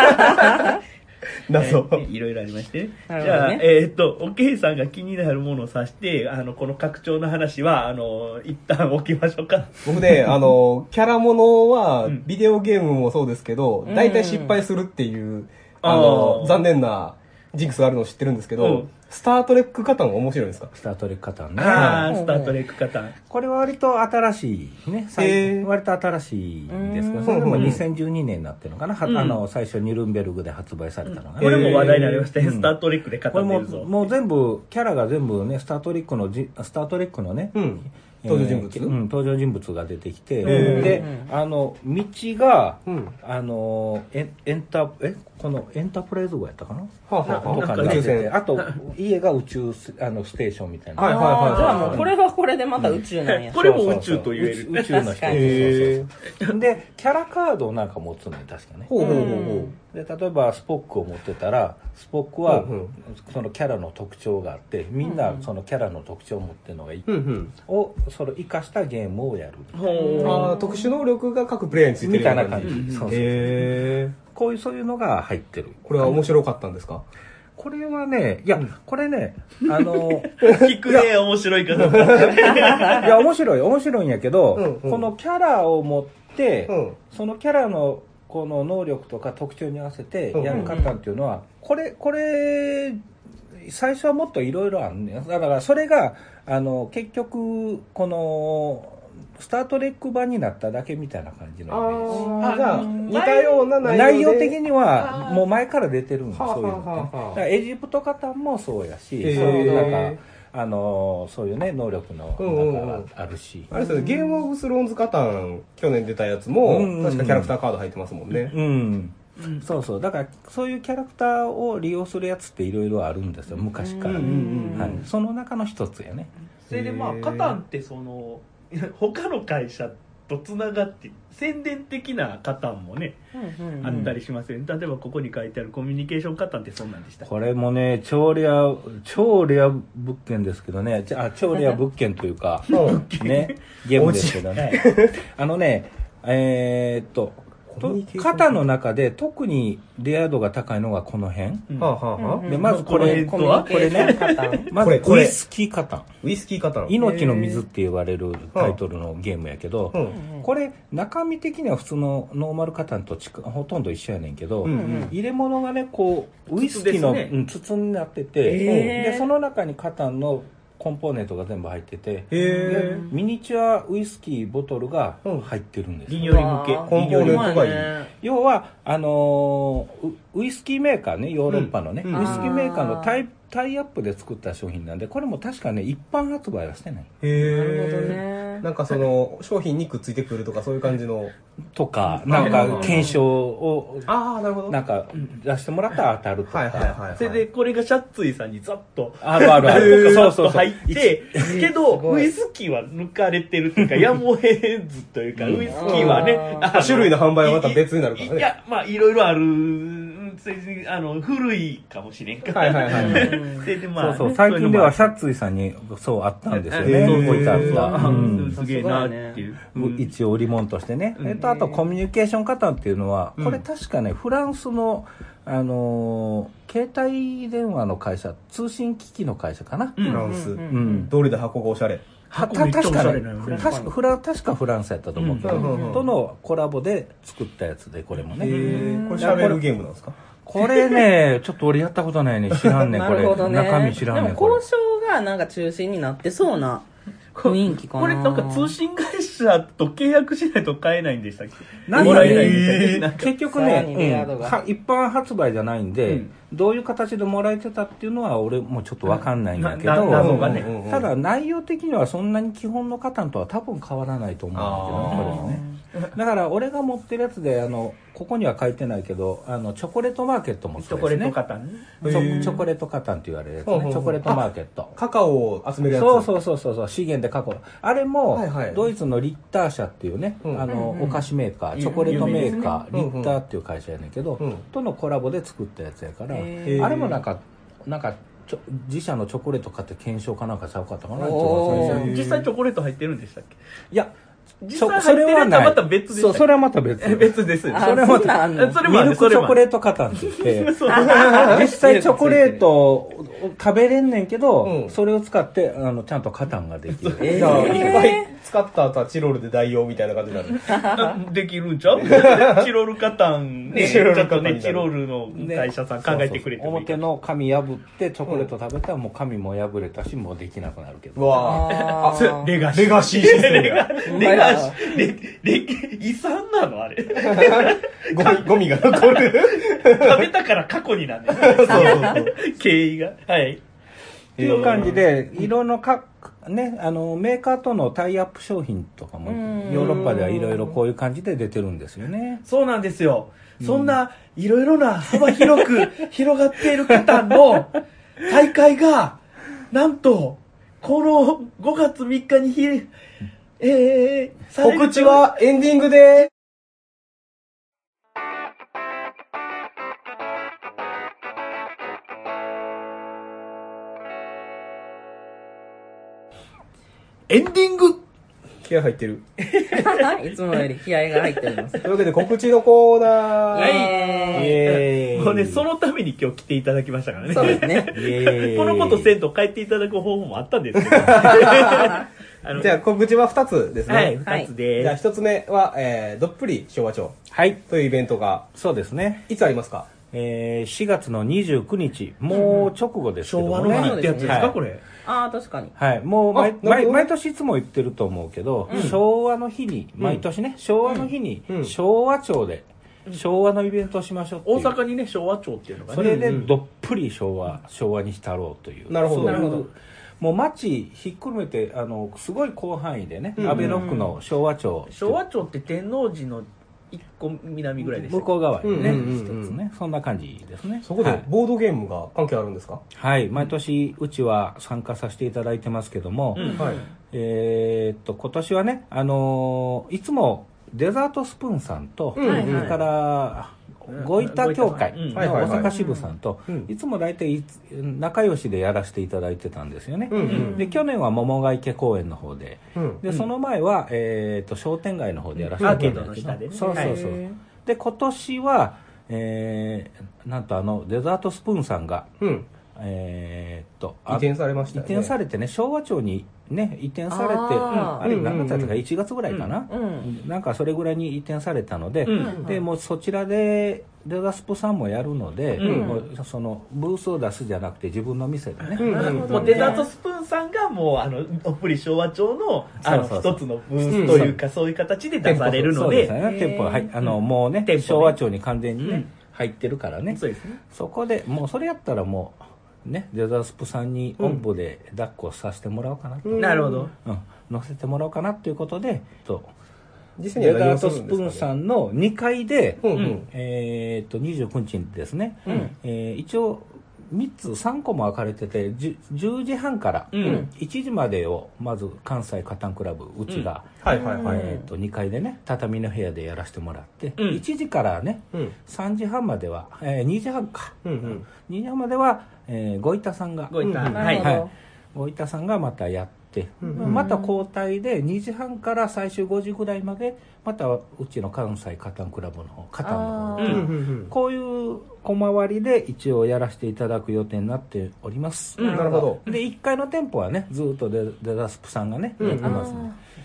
謎。 えーいろいろありましてね。 なるほじゃあ、 どねえーっと、おけいさんが気になるものを指して、あの、この拡張の話は、あの、一旦置きましょうか。 僕ね、あの、キャラものはうん、 ビデオゲームもそうですけど、 ん大体失敗するっていう、ああの、 ー残念なジンクスがあるのを知ってるんですけど、 うんスタートレックカタンは面白いんですか？ スタートレックカタンねああ、 うんスタートレックカタン。 これは割と新しいね最へー割と新しいですけうんどそれでもにせんじゅうにねんになってるのかな、はうんあの最初ニュルンベルグで発売されたのがね、 これも話題になりましたね。 うんスタートレックでカこれもタン出るぞ。 もう全部キャラが全部ねスタートレックのじスタートレックのね、 うん。登場人物、 えーうん、登場人物が出てきて、 ーで、 うんあの道が、 うん。 あのエンエンタえこのエンタープライズ号やったかなはあ、はあとはあ、 かになって宇宙船。 てあと家が宇宙スあのステーションみたいな、 はいはいはいはいあーじゃあもうこれはこれでまた宇宙なんや。 これも宇宙と言えるそうそうそう宇宙の人確かにへそうそうそうでキャラカードをなんか持つのよ確かねほうほうほうほで例えばスポックを持ってたらスポックはうんうんそのキャラの特徴があってみんなそのキャラの特徴を持ってるのがいい、 う。うんうん。 をそれを生かしたゲームをやるほああ、特殊能力が各プレイヤーについてるみたいな感じ、 うんそうそうへー。 こういうそういうのが入ってるこれは面白かったんですか？ これはねいやこれねあの聞くね、面白いかどうか。 いや面白い面白いんやけど、 うんうんこのキャラを持って、 うん。 そのキャラのこの能力とか特徴に合わせてやる方っていうのは、これこれ最初はもっといろいろあるんねだからそれがあの結局このスタートレック版になっただけみたいな感じのイメージああ、じゃあ、似たような内容で。 内容的にはもう前から出てるんですはあそういうのってねはあはあだからエジプトカタンもそうやし、 へーそういうなんかあのそういうね能力のうんうんうんなんかあるし、 あれですよね、ゲームオブスローンズカタン、去年出たやつも、 うんうんうん確かキャラクターカード入ってますもんね。 うんそうそうだからそういうキャラクターを利用するやつっていろいろあるんですよ昔から、 うんうんうんはい、その中の一つやねそれでまあ、カタンってその、他の会社とつながって、宣伝的なカタンもね、 うんうんうんあったりしますよね。例えばここに書いてあるコミュニケーションカタンってそんなんでしたっけ？ これもね超レア超レア物件ですけどねちあ超レア物件というかねゲームですけどねあのねえーっととコミュニケーション肩の中で特にレア度が高いのがこの辺うんはあはあはあでまずこれこの辺コミュニケーションカタンまずこれこれウイスキーカタンウイスキーカタン。 命の水って言われるタイトルのゲームやけど、 うん。 これ中身的には普通のノーマルカタンと近ほとんど一緒やねんけど、 うんうん入れ物がねこうウイスキーの筒ですねうん筒になってて、 へーでその中にカタンのコンポーネントが全部入っててへでえ。 ミニチュアウイスキーボトルが入ってるんですよ、 銀より向け。 コンポーネントがいい。 要はあのーウウイスキーメーカーねヨーロッパのね、 うんウイスキーメーカーのタイタイアップで作った商品なんでこれも確かね一般発売はしてないへなるほどえ。 ね。 なんかその、商品にくっついてくるとかそういう感じの。 とかなんか検証をああ、なるほど。 なんか出してもらったら当たるとか、 はいはいはいはい。 それで、これがシャッツイさんにざっと、 あるあるある。 そそううそうそう。 入って、けど、 ごいウイスキーは抜かれてるというか、やむを得ずというか、 うんウイスキーはね、 ああの種類の販売はまた別になるからねいいや、まあ、いろいろある、あの、古いかもしれんから。 はいはいはいうんででまあそうそう。最近ではシャッツツイさんにそうあったんですよえね。 ー置いてあった。 あうんすげえなっていう。うん一応売り物としてね。 うんえっと、あとコミュニケーションカタンっていうのは、 うんこれ確かね、フランスの、あのー、携帯電話の会社、通信機器の会社かな。 うんフランス。 うんうん。 通りで箱がおしゃれ。 た箱めっちゃ確かねおしゃれなのね確かフラ確かフランスやったと思うけど、 うんうんうんとのコラボで作ったやつでこれもへね、 え。これ喋るゲームなんですか？ これねちょっと俺やったことないね知らんねんなこれるほどね。 中身知らんねんでもこれ交渉がなんか中心になってそうな雰囲気かな。 これなんか通信会社と契約しないと買えないんでしたっけ？ なんもらえないでみたいな。 結局さらにレアね、 度がうんは一般発売じゃないんで、 うんどういう形でもらえてたっていうのは俺もちょっとわかんないんだけなど、 な謎がねうんうんうんただ内容的にはそんなに基本のカタンとは多分変わらないと思うんだけどね、これはね。だから俺が持ってるやつで、あのここには書いてないけど、あのチョコレートマーケットもそうですね。 チョコレートカタンね。 チョチョコレートカタンって言われるやつね。 ほうほうほうチョコレートマーケット。 カカオを集めるやつ。 そうそうそうそうそう、資源で過去あれも、 はいはいドイツのリッター社っていうね、 うんあの、 うんうんお菓子メーカー、チョコレートメーカー、 有名ですねリッターっていう会社やねんけど、 うんとのコラボで作ったやつやから、 へーあれもなんかなんかちょ自社のチョコレート買って検証かなんかちゃうかったかな、 おー一番最初実際チョコレート入ってるんでしたっけ？ いや実際入ってるやつはまた別でしたっけ？ そう、それはまた別え別です。 あそれはまそんなんあんのたそれもあるミルクチョコレーートカタンって言ってそう実際チョコレートを食べれんねんけど、 うんそれを使ってあのちゃんとカタンができる。 えじゃあ、 ーいっぱい使った後はチロルで代用みたいな感じになる。 あできるんちゃう？チロルカタンね、ちチロルょっとね、 カタンになるチロルの会社さん考えてくれてもいいか表の紙破ってチョコレート食べたらもう紙も破れたしもうできなくなるけうど、 わぁ。 あそれーレガシー。 レガシーシステムレガや。 レガシー。レ、レ、遺産なのあれ。 ゴミ、ゴミが残る。 食べたから過去になんねん。 そうそうそう。 経緯が。はい。 っていう感じでいろんなかね、あのメーカーとのタイアップ商品とかもうんヨーロッパではいろいろこういう感じで出てるんですよね。 そうなんですよ。そんないろいろな幅広く広がっているカタンの大会が、なんと、このごがつみっかにひ、えー、される告知はエンディングでエンディング。 気合入ってる。 いつもより気合が入っております。 というわけで告知のコーナー。 はいイエーイもうね、そのために今日来ていただきましたからね。 そうですね。 イエーイこのことせんと帰っていただく方法もあったんですけど。あのじゃあ告知はふたつですね。 はい、 はい二つでじゃあひとつめは、えー、どっぷり昭和町はい、 というイベントが、 そうですね。 いつありますか？ えー、しがつのにじゅうくにち、もう直後ですけどもね。 昭和の日ってやつですか、 はいこれ。 ああ、確かに。 はい、もう毎あなるほど毎毎年いつも言ってると思うけど、昭和の日に、毎年ね、昭和の日に、 うん昭和町で、昭和のイベントをしましょうっていう大阪にね、昭和町っていうのがね。 それでうんうんどっぷり昭和、昭和にしたろうという。 なるほどそういうなるほどもう街ひっくるめて、あの、すごい広範囲でね、 うん安倍ロックの昭和町。 昭和町って天王寺の一個南ぐらいです向こう側にね、 うんうんうんうん一つね、そんな感じですね。 そこではいボードゲームが関係あるんですか？ はい、毎年うちは参加させていただいてますけども、 うんはい。 えーっと今年はね、あのーいつもデザートスプーンさんと、 うんはいそれからご板協会うんのはいはいはい大阪支部さんとうんいつも大体いつ仲良しでやらせていただいてたんですよね、 うんうんで去年は桃ヶ池公園の方でうん。 でその前は、えーっと商店街の方でやらせていただいてアーケードの下でねそうそうそう、 へーで今年は、えーなんとあのデザートスプーンさんがうん。 えーっとあ移転されました移よね。 転されてね昭和町にね移転されてあーあれうん何月だったかいちがつぐらいかな、 うん。 なんかそれぐらいに移転されたので、 うんでもうそちらでデザスプさんもやるので、 うんもうそのブースを出すじゃなくて自分の店でね、 うんなるほどねもうデザートスプーンさんがもうあのどっぷり昭和町のあのそうそうそう一つのブースというか、そういう形で出されるので、 そうですね店舗はいあの、 うんもうね店舗ね昭和町に完全にね、 うん入ってるからねそうですね。 そこでもうそれやったらもうねデザスプさんにおんぶで抱っこさせてもらおうかなと、 うんなるほど。 うん乗せてもらおうかなっていうことでと実際にデザートは何をするスプーンさんですかね？ んのにかいで、 うんうん。 えーっとにじゅうくにちにですね、 うんえー一応みっつさんこも分かれててじゅじゅうじはんからうんいちじまでをまず関西カタンクラブうちが、 はいはいはい。 えーっとにかいでね畳の部屋でやらせてもらって、 うんいちじからねうん。 さんじはんまでは、えーにじはんか、 うんうん。 にじはんまでは、えー、ご板さんがごいた。 うんはい。 なるほどはいご板さんがまたやって、 うんまた交代でにじはんから最終ごじぐらいまでまたうちの関西カタンクラブの方カタンの方うんうんうんこういう小回りで一応やらせていただく予定になっております、 うん。なるほど。 でいっかいの店舗はねずっとデデザスプさんがね、 うんやってますね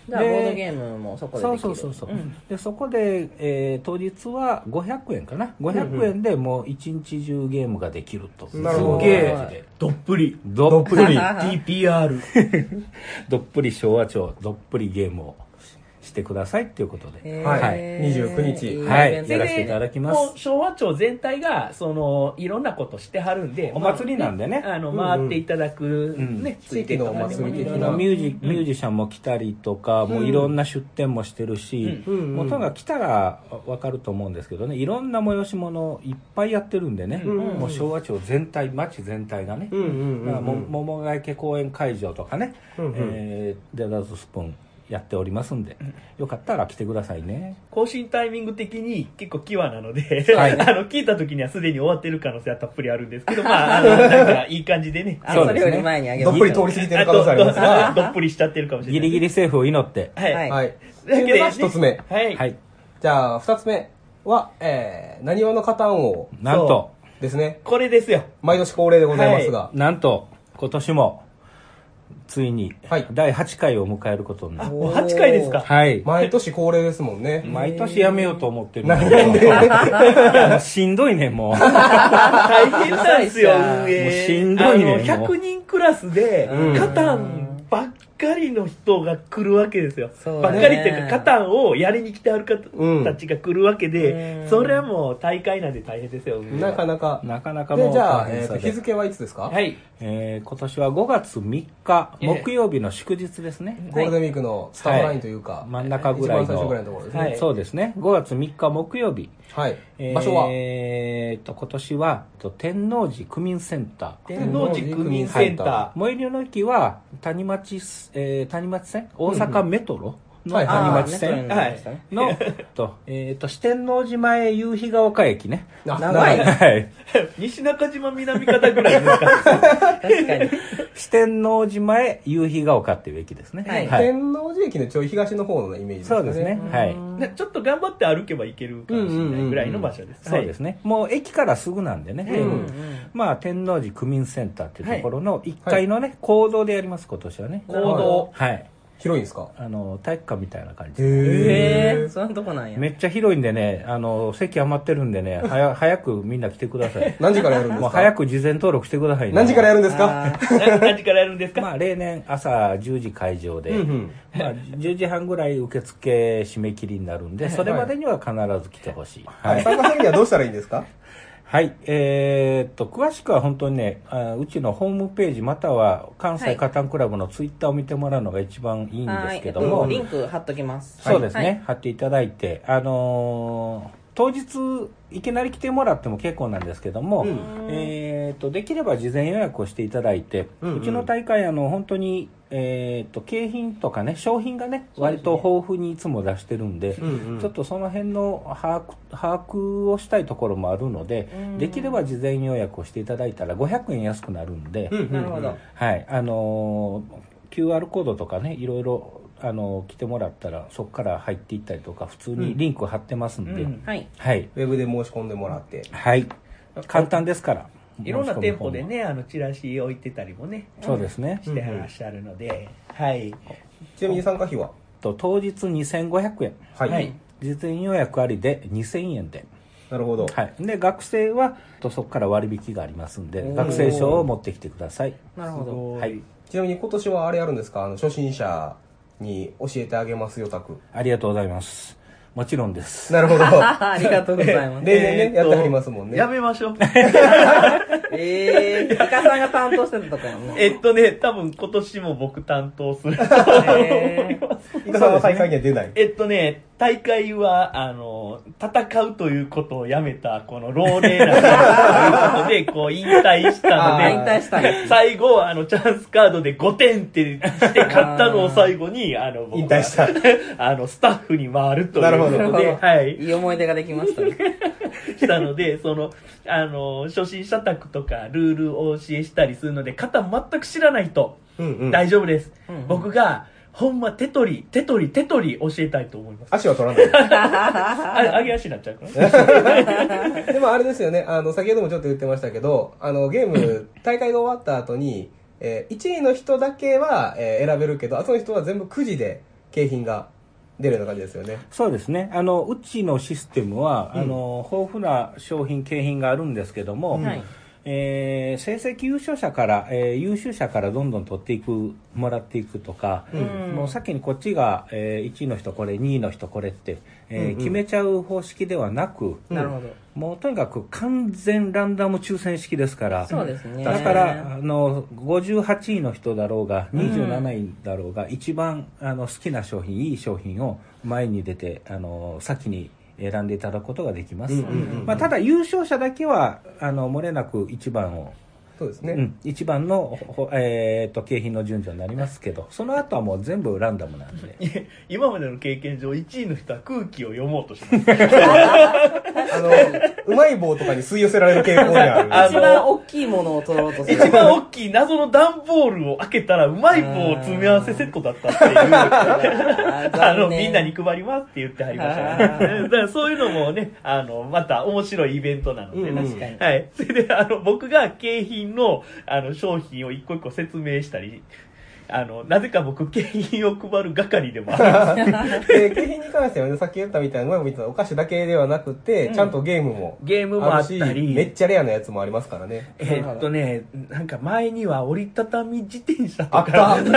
じゃあボードゲームもそこでできる。 そうそうそうそう、 んでそこで、えー当日はごひゃくえんかな、ごひゃくえんでもう一日中ゲームができると、 なるほどすげえどっぷりどっぷりティーピーアールどっぷり昭和町どっぷりゲームをしてくださいっていうことで、 へーはいにじゅうくにちいいはいイベントやらせていただきますもう昭和町全体がそのいろんなことしてはるんで、 お祭りなんでねまああのうんうん回っていただく、 んね、 地域のお祭り的なミュージミュージシャンも来たりとか、もういろんな出店もしてるし、 うんうんもうとにかく来たら分かると思うんですけどね、いろんな催し物いっぱいやってるんでね、 うんもう昭和町全体町全体がね、 うんうんうんだからも桃ヶ池公園会場とかね、 うんうんえーデザートスプーンやっておりますんで、よかったら来てくださいね。 更新タイミング的に結構際なので、 はいあの聞いた時にはすでに終わってる可能性はたっぷりあるんですけど、まあ、あのなんかいい感じでね、 あそうですねそれより前にあげどっますぷり通り過ぎてる可能性ありますがあとどっぷりしちゃってるかもしれない。 ギリギリセーフを祈って、 はい。 はいはいというわけでが一つ目はい。 はい、 じゃあ二つ目はえーなにわのカタン王なんとですねこれですよ。 毎年恒例でございますがなんと今年もついにはいだいはちかいを迎えることになる、 もうはちかいですか。 はい、 毎年恒例ですもんね毎年やめようと思ってるんだなんけでどもうしんどいねもう大変なんですよ、 もう運営。 しんどいねあの、ひゃくにんクラスでうん、 カタンばっかりの人が来るわけですよ。 そうねばっかりっていうか、カタンをやりに来てある方うんたちが来るわけうで、 んそれはもう大会なんで大変ですよ、運営はなかなかなかなかもうでじゃあ、えーと大変さで日付はいつですか、 はい。 えー今年はごがつみっかええ木曜日の祝日ですね、 ゴールデンウィークのスタートラインというか、 はい真ん中ぐらいの一番最初ぐらいのところですねはいそうですねごがつみっか木曜日、 はい、 えー場所はえーと今年はと天王寺区民センター、 天王寺区民センタ最寄りの駅は谷町、えー谷町線大阪メトロのはい谷町あー線ネットになりましたねの、と、えっ、と、四天王寺前夕日が丘駅ね。 あ長い長はい。 ー。西中島南方ぐらいですか。 確かに。 四天王寺前夕日が丘っていう駅ですね。 はい天王寺駅のちょい東の方のイメージですねそうですね。はい。 ねちょっと頑張って歩けば行けるかもしれないぐらいの場所です。 そうですね。もう駅からすぐなんでね。 うんうんまあ、天王寺区民センターっていうところのいっかいのね、講堂でやります、今年はね。 行動。 はい。 広いんですかあの、体育館みたいな感じ。 へへえ、そんなとこなんや。 めっちゃ広いんでね、あの、席余ってるんでね、はや早くみんな来てください。 何時からやるんですかもう早く事前登録してくださいね。 何時からやるんですかあーな何時からやるんですか。 まあ、例年朝じゅうじ会場で、 うんうんまあ、じゅうじはんぐらい受付締め切りになるんで、それまでには必ず来てほしい。はい。 参加するにはどうしたらいいんですかはい。えーっと、詳しくは本当にね、あうちのホームページまたは関西カタンクラブのツイッターを見てもらうのが一番いいんですけども、 はい、リンク貼っときます。 そうですね、 はい貼っていただいて、あのー当日いきなり来てもらっても結構なんですけども、 うんえー、とできれば事前予約をしていただいて、 うんうんうちの大会あの本当に、えー、と景品とかね商品がね割と豊富にいつも出してるんで、 うんうんちょっとその辺の把握把握をしたいところもあるので、 うんできれば事前予約をしていただいたらごひゃくえん安くなるんで、 うんうんうんなるほど。 はい、あのー キューアール コードとかねいろいろあの来てもらったらそこから入っていったりとか普通にリンク貼ってますんで、 うんはい。 はい、 ウェブで申し込んでもらってはい、簡単ですからいろんな店舗で申し込むね、あの、チラシ置いてたりもね、 方もそうですね、 してらっしゃるので、はい。 ちなみに参加費はと当日にせんごひゃくえん、 はい、 はい事前予約ありでにせんえんで、 なるほど、 はい、で学生はとそこから割引がありますんでおー学生証を持ってきてください。 なるほど。 はい、 ちなみに今年はあれやるんですかあの初心者に教えてあげますよタクありがとうございます。もちろんです。 なるほどありがとうございます。 例年ね、 えーっとやってはりますもんねやめましょう。 えー、イカさんが担当してたとこやんね。 えっとね、多分今年も僕担当する。 えイカさんは大会には出ない、 えっとね、大会は、あの、戦うということをやめた、この老齢な選手ということで、こう、引退したのあで、 ー引退したんや最後、あの、チャンスカードでごてんってして勝ったのを最後に、あの、僕は引退したあの、スタッフに回るというなるほどことで、はい。 いい思い出ができましたね。 したので、その、あの、初心者宅とかルールをお教えしたりするので、型全く知らない人、 うんうん、 大丈夫です。 うんうん僕が、ほんま手取り、手取り、手取り教えたいと思います。 足は取らないあ、上げ足になっちゃうから。 でもあれですよね、あの、先ほどもちょっと言ってましたけど、あの、ゲーム、大会が終わった後に、えー、いちいの人だけは、えー選べるけど、後の人は全部くじで、掲景品が出るような感じですよね。 そうですね。あのうちのシステムは、うん、あの豊富な商品景品があるんですけども、はい、えー、成績優勝者から、えー、優秀者からどんどん取っていくもらっていくとか、うん、もう先にこっちが、えー、いちいの人これにいの人これって、えーうんうん、決めちゃう方式ではなく、なるほど、もうとにかく完全ランダム抽選式ですから、そうですね、だからあのごじゅうはちいの人だろうがにじゅうなないだろうが、うん、一番あの好きな商品、いい商品を前に出てあの先に選んでいただくことができます。まあ、ただ優勝者だけはあの漏れなくいちばんを、 そうですね、 うん、いちばんの、えー、と景品の順序になりますけど、その後はもう全部ランダムなんで今までの経験上いちいの人は空気を読もうとしますあのうまい棒とかに吸い寄せられる傾向にあるあの一番大きいものを取ろうとする一番大きい謎の段ボールを開けたらうまい棒詰め合わせセットだったっていうあのみんなに配りますって言ってはりましたねだからそういうのもね、あのまた面白いイベントなので、ね、確かに、はい、それであの僕が景品のあの商品を一個一個説明したり、あのなぜか僕景品を配る係でもあるんですで景品に関しては、ね、さっき言ったみたいなお菓子だけではなくて、うん、ちゃんとゲームもゲームもあったりめっちゃレアなやつもありますからね。 えー、っとねなんか前には折りたたみ自転車とかあったうん、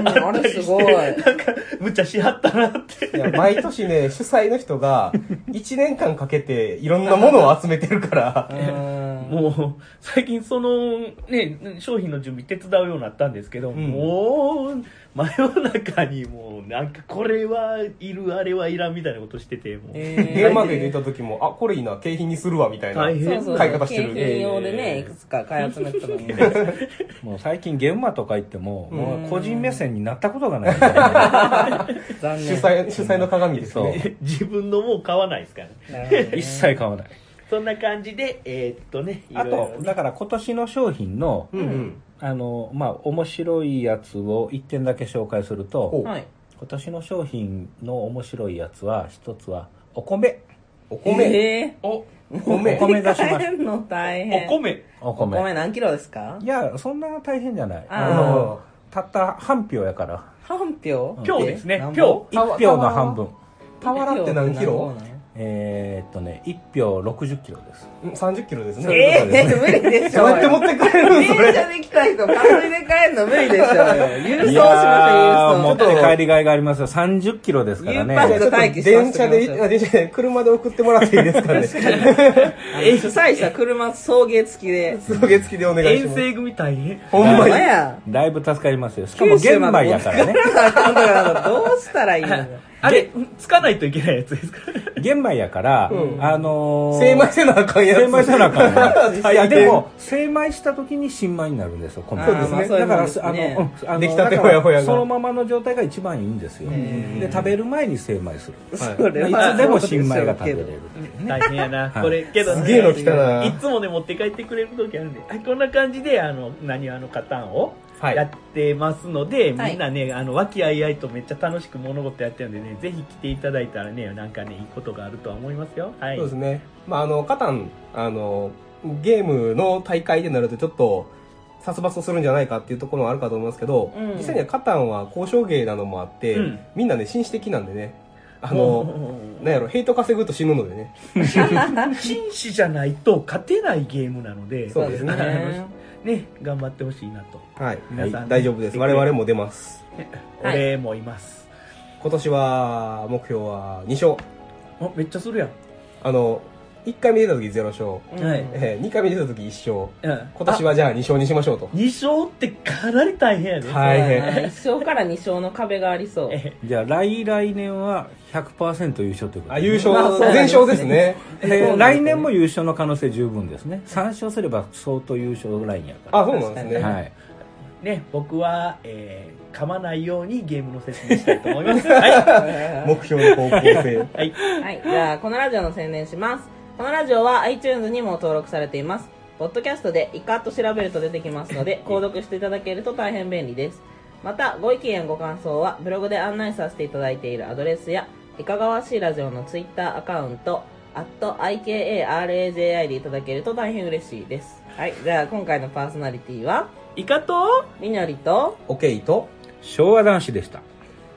あれすごいなんか無茶しはったなっていや毎年ね主催の人がいちねんかんかけていろんなものを集めてるからもう最近そのね商品の準備手伝うようになったんですけど、うん、もう真夜中にもうなんかこれはいるあれはいらんみたいなことしてて、もう、 えー、ゲームマーケット行った時もあこれいいな景品にするわみたいな買い方してる。 景品用でねいくつか買い集めてたのにもう最近ゲームマとか行っても、もう個人目線になったことがない残念主催主催の鏡ですね自分のもう買わないですからね一切買わないそんな感じでえー、っとねいろいろね、あとだから今年の商品の、うんうん、あのまあ面白いやつをいってんだけ紹介すると、はい、今年の商品の面白いやつは一つはお米お米、 えー、 お米お米出しましたの大変お米お米お米何キロですか？ いやそんな大変じゃない。あのたった半票やから半票票ですね。票一票の半分。 俵って何キロ？ えー、っとねいち票ろくじゅっキロです。 さんじゅっキロですね。 えー、無理でしょ。 どうやって持って帰るのそれ。 電車で来た人担いで帰るの無理でしょ。郵送しましょう、 郵送。持って帰りがいがありますよ。さんじゅっキロですからね。 ちょっと電車で電車で車で送ってもらっていいですかね。 主催者車送迎付きで送迎付きでお願いします。 遠征組大変。 ほんまや。 だいぶ助かりますよ。しかも玄米やからね。 どうしたらいいの？ あれつかないといけないやつですか？ 玄米やから、うん、あのー、 精米せなあかんやつ。 精米せなあかん、ね、いやでも精米した時に新米になるんですよ。米そうですね。 だから、ね、あの、あの出来たてほやほやがそのままの状態が一番いいんですよ。で食べる前に精米する。 はい、それいつでも新米が食べれる、ね。 大変やな。これけどすげえの来たな。 いつもね持って帰ってくれる時あるんで、こんな感じであの何あのカタンを。やってますので、はい、みんなねあの和気あいあいとめっちゃ楽しく物事やってるんでね、ぜひ来ていただいたらねなんかねいいことがあるとは思いますよ。はい、 そうですね。まああのカタンあのゲームの大会でなるとちょっと殺伐とするんじゃないかっていうところもあるかと思いますけど、うん、実際にはカタンは交渉芸なのもあって、うん、みんなね紳士的なんでね。あのなんやろヘイト稼ぐと死ぬのでね紳士じゃないと勝てないゲームなので、 そうですねね、頑張ってほしいなと。 はい、皆さん、はい、大丈夫です。我々も出ます。 俺もいます。 今年は目標はに勝。 あ、めっちゃするやん。 あのいっかいめ出た時ゼロ勝、はいえー、にかいめ出た時いっ勝、うん、今年はじゃあに勝にしましょうと。 に勝ってかなり大変やね。 大変。 いっ勝からに勝の壁がありそう。 じゃあ来来年は ひゃくパーセント 優勝ということ、 ね、あ優勝、まあ、全勝ですね。 で来年も優勝の可能性十分ですね。さん勝すれば相当優勝ラインやから。 あ、そうなんですね。 はいね、僕は、えー、噛まないようにゲームの説明したいと思います。はい、 目標の方向性。 はい、はい、じゃあこのラジオの宣伝します。このラジオは iTunes にも登録されています。ポッドキャストでイカと調べると出てきますので、購読していただけると大変便利です。また、ご意見やご感想はブログで案内させていただいているアドレスや、いかがわしいラジオのツイッターアカウント、アット アイケーエーアールエージェーアイ でいただけると大変嬉しいです。はい、じゃあ今回のパーソナリティは、 イカとみのりと、 オケイと、 昭和男子でした。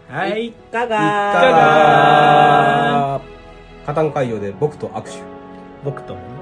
はい。 いかがいかがカタン会場で僕と握手。 僕ともね。